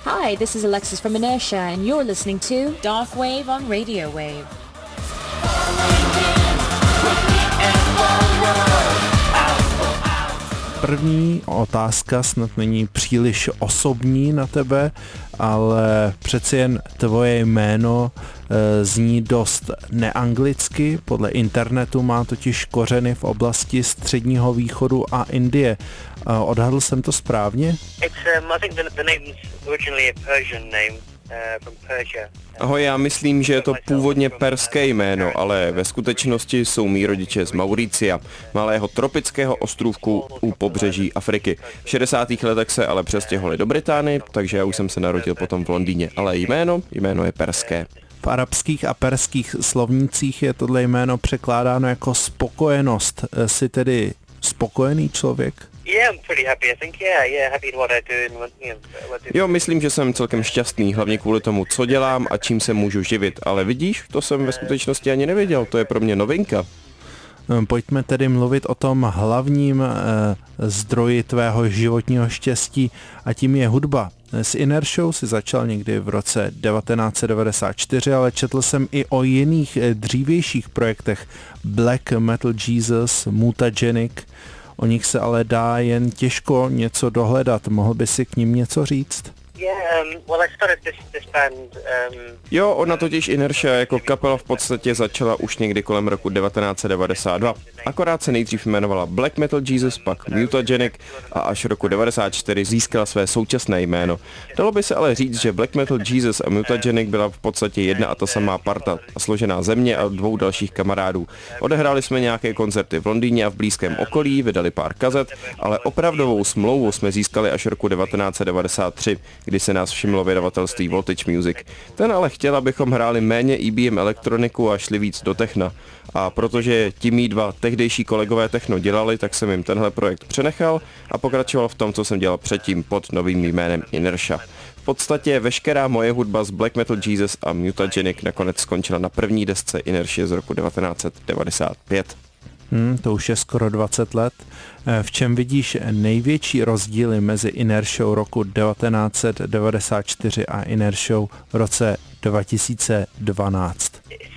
Hi, this is Alexis from Inertia, and you're listening to Dark Wave on Radio Wave. První otázka snad není příliš osobní na tebe, ale přeci jen tvoje jméno zní dost neanglicky, podle internetu má totiž kořeny v oblasti Středního východu a Indie. Odhadl jsem to správně? I think the name's originally a Persian name from Persia. Ahoj, já myslím, že je to původně perské jméno, ale ve skutečnosti jsou mý rodiče z Mauricia, malého tropického ostrůvku u pobřeží Afriky. V 60. letech se ale přestěhovali do Británie, takže já už jsem se narodil potom v Londýně, ale jméno je perské. V arabských a perských slovnících je tohle jméno překládáno jako spokojenost. Jsi tedy spokojený člověk? Yeah, I'm pretty happy, I think. Yeah, happy in what I do and what I do. Jo, myslím, že jsem celkem šťastný, hlavně kvůli tomu, co dělám a čím se můžu živit, ale vidíš, to jsem ve skutečnosti ani nevěděl, to je pro mě novinka. Pojďme tedy mluvit o tom hlavním zdroji tvého životního štěstí a tím je hudba. S Inertiou si začal někdy v roce 1994, ale četl jsem i o jiných dřívějších projektech Black Metal Jesus, Mutagenic. O nich se ale dá jen těžko něco dohledat. Mohl by si k nim něco říct? Well, I started this band. Jo, ona totiž Inertia jako kapela v podstatě začala už někdy kolem roku 1992. Akorát se nejdřív jmenovala Black Metal Jesus, pak Mutagenic a až roku 1994 získala své současné jméno. Dalo by se ale říct, že Black Metal Jesus a Mutagenic byla v podstatě jedna a ta samá parta, složená ze mě a dvou dalších kamarádů. Odehráli jsme nějaké koncerty v Londýně a v blízkém okolí, vydali pár kazet, ale opravdovou smlouvu jsme získali až roku 1993, kdy se nás všimlo vydavatelství Voltage Music. Ten ale chtěl, abychom hráli méně EBM elektroniku a šli víc do techna. A protože ti mý dva tehdejší kolegové techno dělali, tak jsem jim tenhle projekt přenechal a pokračoval v tom, co jsem dělal předtím pod novým jménem Inertia. V podstatě veškerá moje hudba z Black Metal Jesus a Mutagenic nakonec skončila na první desce Inertia z roku 1995. To už je skoro 20 let. V čem vidíš největší rozdíly mezi Inertiou roku 1994 a Inertiou v roce 2012?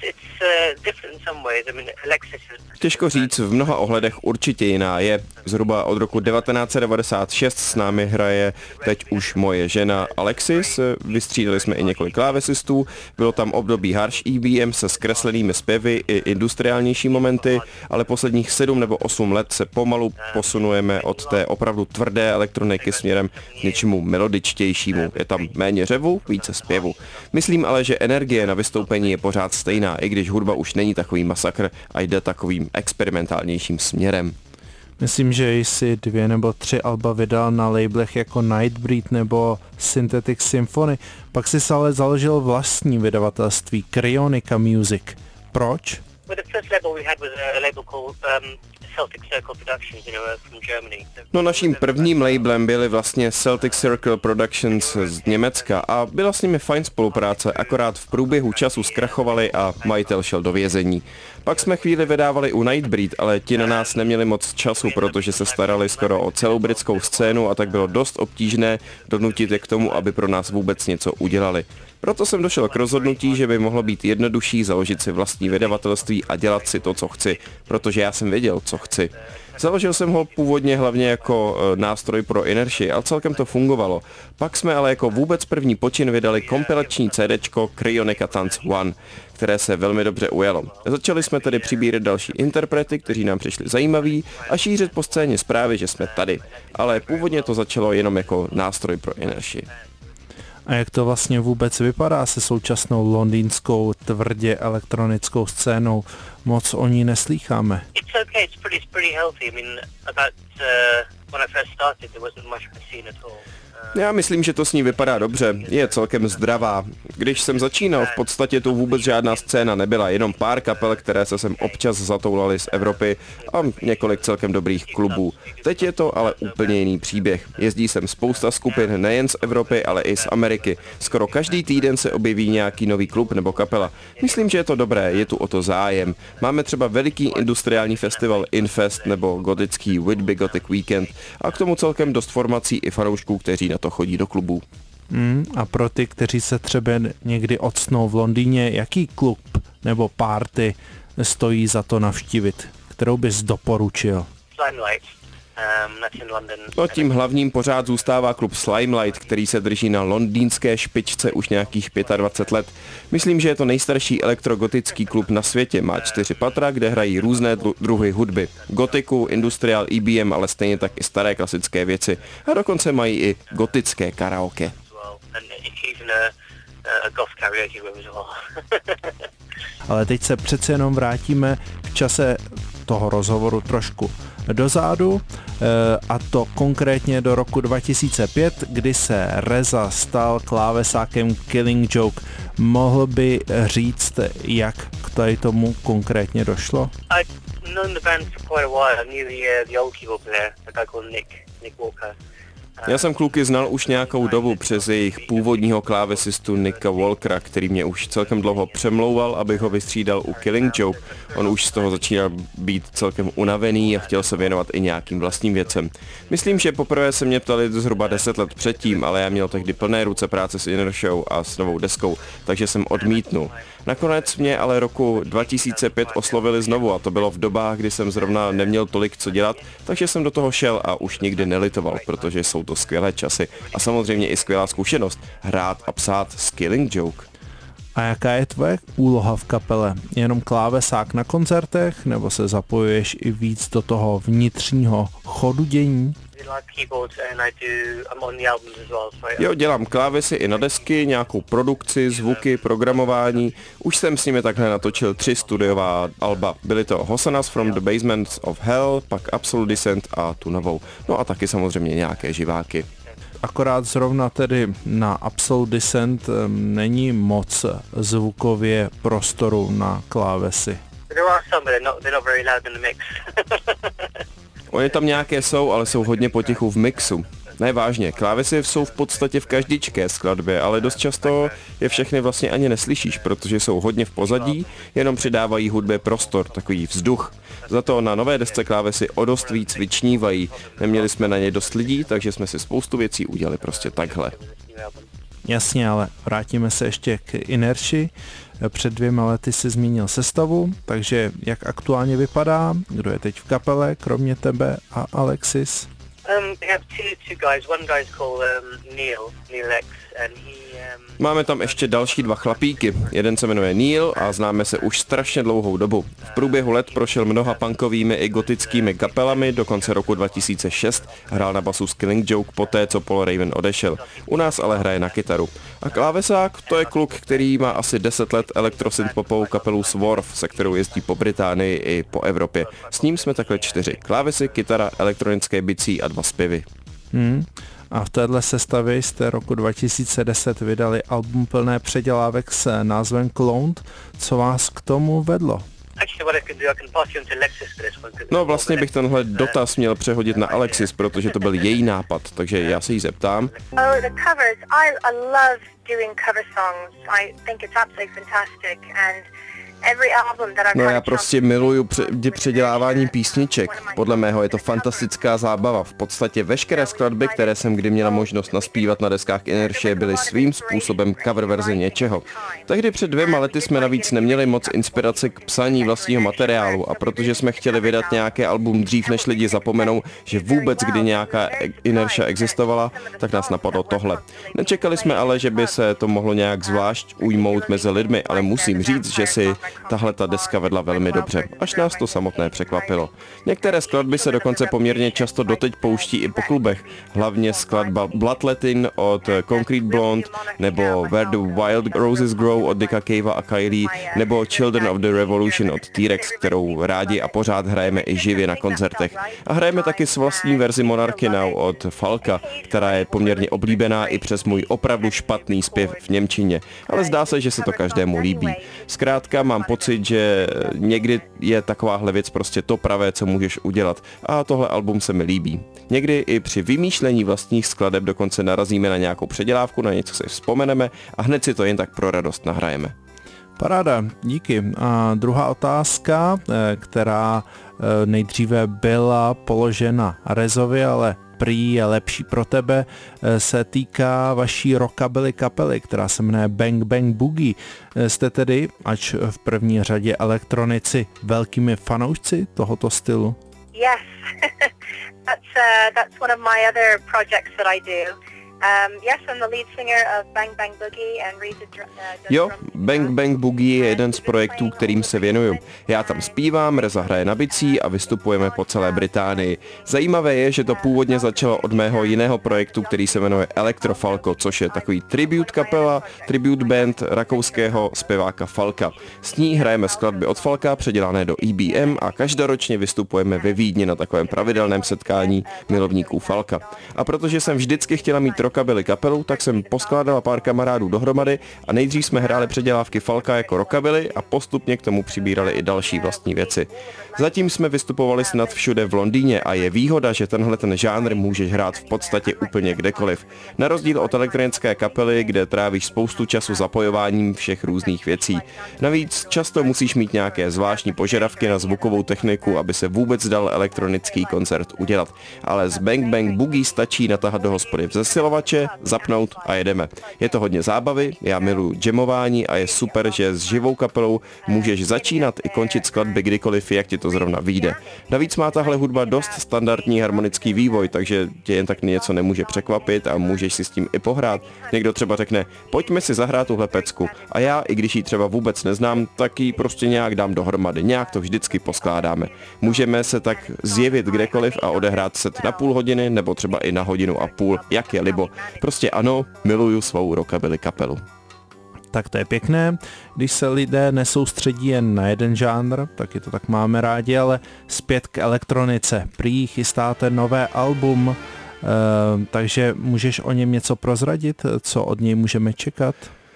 Těžko říct, v mnoha ohledech určitě jiná je. Zhruba od roku 1996 s námi hraje teď už moje žena Alexis, vystřídali jsme i několik klávesistů, bylo tam období harsh EBM se zkreslenými zpěvy i industriálnější momenty, ale posledních 7 nebo 8 let se pomalu posunujeme od té opravdu tvrdé elektroniky směrem k něčemu melodičtějšímu. Je tam méně řevu, více zpěvu. Myslím ale, že energie na vystoupení je pořád stejná, i když hudba už není takový masakr a jde takovým experimentálnějším směrem. Myslím, že jsi 2 nebo 3 alba vydal na labelech jako Nightbreed nebo Synthetic Symphony, pak jsi ale založil vlastní vydavatelství Cryonica Music. Proč? No, naším prvním labelem byli vlastně Celtic Circle Productions z Německa a byla s nimi fajn spolupráce, akorát v průběhu času zkrachovali a majitel šel do vězení. Pak jsme chvíli vydávali u Nightbreed, ale ti na nás neměli moc času, protože se starali skoro o celou britskou scénu a tak bylo dost obtížné donutit je k tomu, aby pro nás vůbec něco udělali. Proto jsem došel k rozhodnutí, že by mohlo být jednodušší založit si vlastní vydavatelství a dělat si to, co chci, protože já jsem věděl, co chci. Založil jsem ho původně hlavně jako nástroj pro Inertii a celkem to fungovalo. Pak jsme ale jako vůbec první počin vydali kompilační CDčko Cryonica Tanz One, které se velmi dobře ujalo. Začali jsme tedy přibírat další interprety, kteří nám přišli zajímaví a šířit po scéně zprávy, že jsme tady. Ale původně to začalo jenom jako nástroj pro Inertii. A jak to vlastně vůbec vypadá se současnou londýnskou tvrdě elektronickou scénou? Moc o ní neslýcháme. Já myslím, že to s ní vypadá dobře, je celkem zdravá. Když jsem začínal, v podstatě tu vůbec žádná scéna nebyla, jenom pár kapel, které se sem občas zatoulaly z Evropy a několik celkem dobrých klubů. Teď je to ale úplně jiný příběh. Jezdí sem spousta skupin nejen z Evropy, ale i z Ameriky. Skoro každý týden se objeví nějaký nový klub nebo kapela. Myslím, že je to dobré, je tu o to zájem. Máme třeba veliký industriální festival Infest nebo gotický Whitby Gothic Weekend a k tomu celkem dost formací i fanoušků, kteří na to chodí do klubů. A pro ty, kteří se třeba někdy octnou v Londýně, jaký klub nebo party stojí za to navštívit, kterou bys doporučil? No, tím hlavním pořád zůstává klub Slimelight, který se drží na londýnské špičce už nějakých 25 let. Myslím, že je to nejstarší elektrogotický klub na světě. Má 4 patra, kde hrají různé druhy hudby. Gotiku, industrial, EBM, ale stejně tak i staré klasické věci. A dokonce mají i gotické karaoke. Ale teď se přece jenom vrátíme v čase toho rozhovoru trošku dozadu, a to konkrétně do roku 2005, kdy se Reza stal klávesákem Killing Joke. Mohl by říct, jak k tady tomu konkrétně došlo? Já jsem kluky znal už nějakou dobu přes jejich původního klávesistu Nicka Walkera, který mě už celkem dlouho přemlouval, abych ho vystřídal u Killing Joke. On už z toho začínal být celkem unavený a chtěl se věnovat i nějakým vlastním věcem. Myslím, že poprvé se mě ptali zhruba 10 let předtím, ale já měl tehdy plné ruce práce s Inner Show a s novou deskou, takže jsem odmítnul. Nakonec mě ale roku 2005 oslovili znovu a to bylo v dobách, kdy jsem zrovna neměl tolik co dělat, takže jsem do toho šel a už nikdy nelitoval, protože jsou to skvělé časy a samozřejmě i skvělá zkušenost hrát a psát s Killing Joke. A jaká je tvoje úloha v kapele? Jenom klávesák na koncertech, nebo se zapojuješ i víc do toho vnitřního chodu dění? Jo, dělám klávesy i na desky, nějakou produkci, zvuky, programování. Už jsem s nimi takhle natočil 3 studiová alba. Byly to Hosannas from the Basements of Hell, pak Absolute Descent a tu novou. No a taky samozřejmě nějaké živáky. Akorát zrovna tedy na Absolute Descent není moc zvukově prostoru na klávesy. Oni tam nějaké jsou, ale jsou hodně potichu v mixu. Ne, vážně, klávesy jsou v podstatě v každičké skladbě, ale dost často je všechny vlastně ani neslyšíš, protože jsou hodně v pozadí, jenom přidávají hudbě prostor, takový vzduch. Za to na nové desce klávesy o dost víc vyčnívají. Neměli jsme na ně dost lidí, takže jsme si spoustu věcí udělali prostě takhle. Jasně, ale vrátíme se ještě k Inerši. Před 2 lety si zmínil sestavu, takže jak aktuálně vypadá? Kdo je teď v kapele, kromě tebe a Alexis? We have two guys. One guy's called Neil X, and he Máme tam ještě další 2 chlapíky. Jeden se jmenuje Neil a známe se už strašně dlouhou dobu. V průběhu let prošel mnoha punkovými i gotickými kapelami, do konce roku 2006 hrál na basu s Killing Joke poté, co Paul Raven odešel. U nás ale hraje na kytaru. A klávesák, to je kluk, který má asi 10 let elektrosynthpopovou kapelu Swarf, se kterou jezdí po Británii i po Evropě. S ním jsme takhle 4. Klávesy, kytara, elektronické bicí a 2 zpěvy. A v téhle sestavě jste roku 2010 vydali album plné předělávek s názvem Cloned. Co vás k tomu vedlo? No vlastně bych tenhle dotaz měl přehodit na Alexis, protože to byl její nápad, takže já se jí zeptám. The covers. I love doing cover songs. I think it's absolutely fantastic and No já prostě miluju předělávání písniček. Podle mého je to fantastická zábava. V podstatě veškeré skladby, které jsem kdy měla možnost naspívat na deskách Inertie, byly svým způsobem cover verze něčeho. Tehdy před 2 lety jsme navíc neměli moc inspirace k psaní vlastního materiálu a protože jsme chtěli vydat nějaké album dřív, než lidi zapomenou, že vůbec kdy nějaká Inertia existovala, tak nás napadlo tohle. Nečekali jsme ale, že by se to mohlo nějak zvlášť ujmout mezi lidmi, ale musím říct, že si tahle ta deska vedla velmi dobře, až nás to samotné překvapilo. Některé skladby se dokonce poměrně často doteď pouští i po klubech, hlavně skladba Blood Latin od Concrete Blonde, nebo Where the Wild Roses Grow od Dicka Cavea a Kylie, nebo Children of the Revolution od T-Rex, kterou rádi a pořád hrajeme i živě na koncertech. A hrajeme taky s vlastní verzi Monarchy Now od Falka, která je poměrně oblíbená i přes můj opravdu špatný zpěv v němčině, ale zdá se, že se to každému líbí. Zkrátka mám pocit, že někdy je takováhle věc prostě to pravé, co můžeš udělat a tohle album se mi líbí. Někdy i při vymýšlení vlastních skladeb dokonce narazíme na nějakou předělávku, na něco si vzpomeneme a hned si to jen tak pro radost nahrajeme. Paráda, díky. A druhá otázka, která nejdříve byla položena Rezovi, ale prý je lepší pro tebe, se týká vaší rockabilly kapely, která se jmenuje Bang Bang Boogie. Jste tedy, ač v první řadě elektronici, velkými fanoušci tohoto stylu? Yes, that's one of my other projects that I do. Yes, I'm the lead singer of Bang Bang Boogie and Reza Jo, Bang Bang Boogie je jeden z projektů, kterým se věnuju. Já tam zpívám, Reza hraje na bicí a vystupujeme po celé Británii. Zajímavé je, že to původně začalo od mého jiného projektu, který se jmenuje Electro Falco, což je takový tribute kapela, tribute band rakouského zpěváka Falka. S ní hrajeme skladby od Falka předělané do EBM a každoročně vystupujeme ve Vídni na takovém pravidelném setkání milovníků Falka. A protože jsem vždycky chtěla mít rockabilly kapelu, tak jsem poskládala pár kamarádů dohromady a nejdřív jsme hráli předělávky Falka jako rockabilly a postupně k tomu přibírali i další vlastní věci. Zatím jsme vystupovali snad všude v Londýně a je výhoda, že tenhle ten žánr můžeš hrát v podstatě úplně kdekoliv. Na rozdíl od elektronické kapely, kde trávíš spoustu času zapojováním všech různých věcí. Navíc často musíš mít nějaké zvláštní požadavky na zvukovou techniku, aby se vůbec dal elektronický koncert udělat. Ale z Bang Bang Boogie stačí natahat do hospody v zesilovače, zapnout a jedeme. Je to hodně zábavy, já miluji jamování a je super, že s živou kapelou můžeš začínat i končit skladby kdykoliv, jak ti to zrovna vyjde. Navíc má tahle hudba dost standardní harmonický vývoj, takže tě jen tak něco nemůže překvapit a můžeš si s tím i pohrát. Někdo třeba řekne, pojďme si zahrát tuhle pecku a já, i když ji třeba vůbec neznám, tak ji prostě nějak dám dohromady, nějak to vždycky poskládáme. Můžeme se tak zjevit kdekoliv a odehrát set na půl hodiny nebo třeba i na hodinu a půl, jak je libo. Prostě ano, miluju svou rockabilly kapelu. Tak to je pěkné, když se lidé nesoustředí jen na jeden žánr, taky to tak máme rádi, ale zpět k elektronice. Prý chystáte nové album, takže můžeš o něm něco prozradit, co od něj můžeme čekat?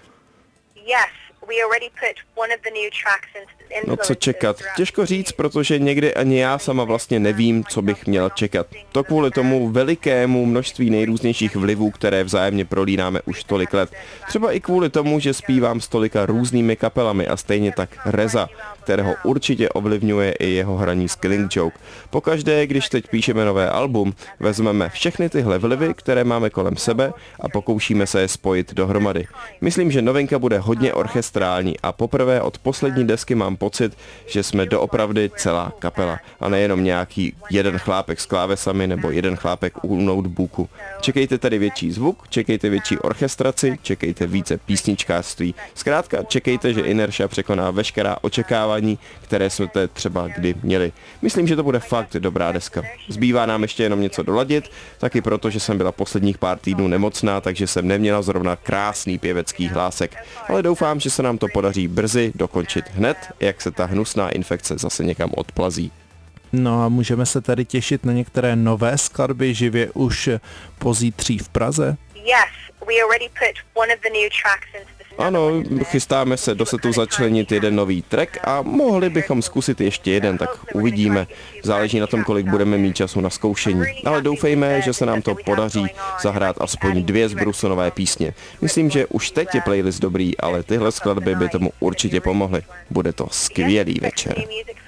Yes, we already put one of the new tracks into No co čekat? Těžko říct, protože někdy ani já sama vlastně nevím, co bych měl čekat. To kvůli tomu velikému množství nejrůznějších vlivů, které vzájemně prolínáme už tolik let. Třeba i kvůli tomu, že zpívám s tolika různými kapelami a stejně tak Reza, kterého určitě ovlivňuje i jeho hraní s Killing Joke. Pokaždé, když teď píšeme nové album, vezmeme všechny tyhle vlivy, které máme kolem sebe a pokoušíme se je spojit dohromady. Myslím, že novinka bude hodně orchestrální a poprvé od poslední desky mám pocit, že jsme doopravdy celá kapela a nejenom nějaký jeden chlápek s klávesami nebo jeden chlápek u notebooku. Čekejte tady větší zvuk, čekejte větší orchestraci, čekejte více písničkářství. Zkrátka čekejte, že Inertia překoná veškerá očekávání, které jsme třeba kdy měli. Myslím, že to bude fakt dobrá deska. Zbývá nám ještě jenom něco doladit, taky proto, že jsem byla posledních pár týdnů nemocná, takže jsem neměla zrovna krásný pěvecký hlásek. Ale doufám, že se nám to podaří brzy dokončit hned, jak se ta hnusná infekce zase někam odplazí. No a můžeme se tady těšit na některé nové skladby živě už pozítří v Praze? Yes, we already put one of the new tracks into the Ano, chystáme se do setu začlenit jeden nový track a mohli bychom zkusit ještě jeden, tak uvidíme. Záleží na tom, kolik budeme mít času na zkoušení. Ale doufejme, že se nám to podaří zahrát aspoň 2 zbrusonové písně. Myslím, že už teď je playlist dobrý, ale tyhle skladby by tomu určitě pomohly. Bude to skvělý večer.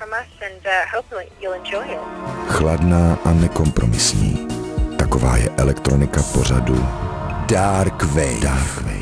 Chladná a nekompromisní. Taková je elektronika pořadu Dark Wave.